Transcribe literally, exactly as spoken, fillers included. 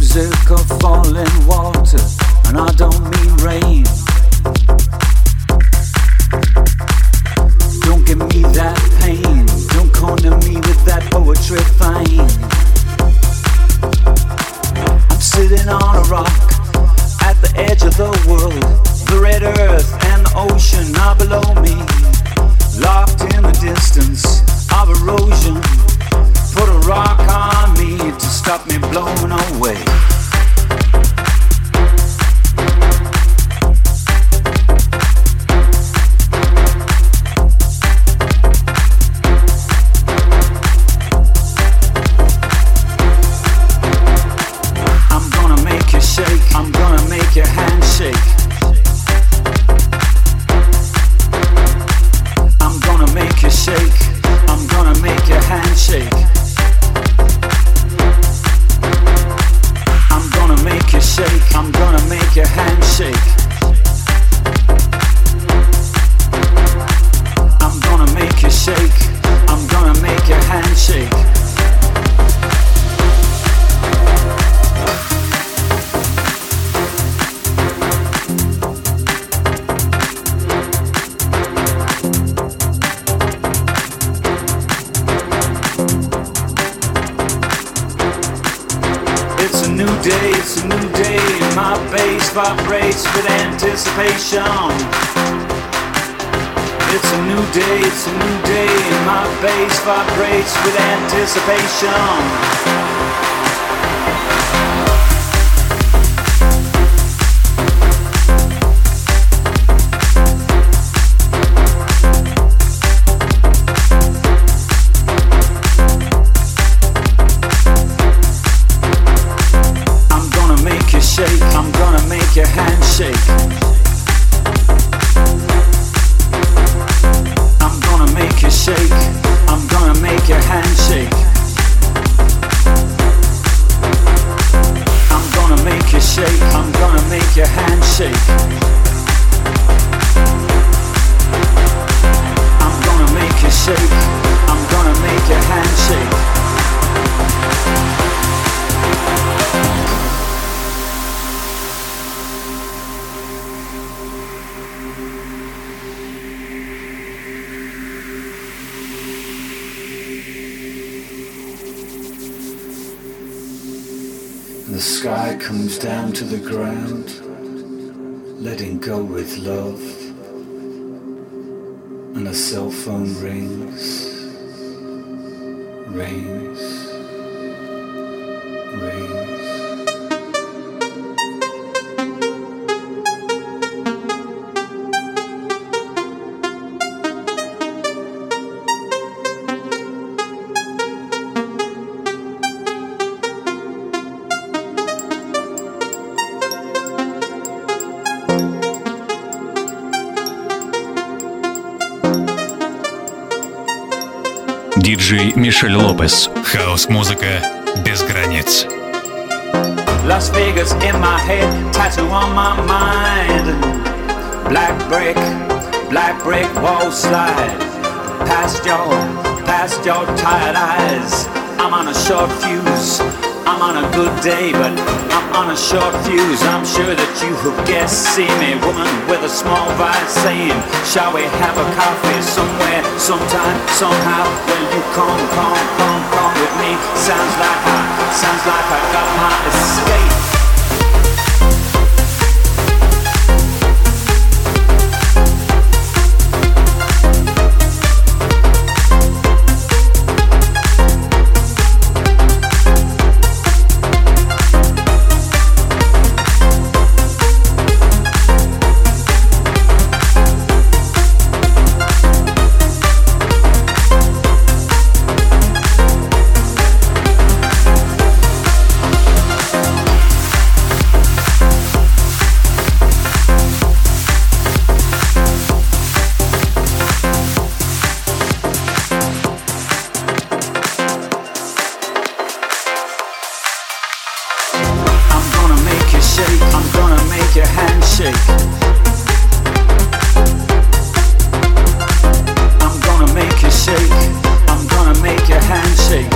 music of falling water, and I don't mean rain. Don't give me that pain, don't corner me with that poetry fine. I'm sitting on a rock at the edge of the world. The red earth and the ocean are below me, locked in the distance of erosion. Put a rock on me to stop me blowing away. I'm gonna make you shake, I'm gonna make your hand shake. I'm gonna make you shake, I'm gonna make your hand shake. I'm gonna make you shake, I'm gonna make your hand shake. I'm gonna make you shake, I'm gonna make your hand shake. It's a new day, it's a new day. My bass vibrates with anticipation. It's a new day, it's a new day. My bass vibrates with anticipation. I'm gonna make your hand shake. I'm gonna make you shake, I'm gonna make your hand shake. I'm gonna make you shake, I'm gonna make your hand shake. I'm gonna make you shake, I'm gonna make your hand shake. The sky comes down to the ground, letting go with love, and a cell phone rings, rings, rings. Диджей Мишель Лопес. Хаус-музыка без границ. Las Vegas in my head, tattoo on my mind. Black brick, black brick wall slide. Past your, past your tired eyes. I'm on a short fuse. I'm on a good day, but I'm on a short fuse. I'm sure that you have guessed. See me, woman with a small vice, saying, shall we have a coffee somewhere, sometime, somehow? Well, you come, come, come, come with me. Sounds like I, sounds like I got my escape. I'm gonna make your hand shake. I'm gonna make you shake. I'm gonna make your hand shake.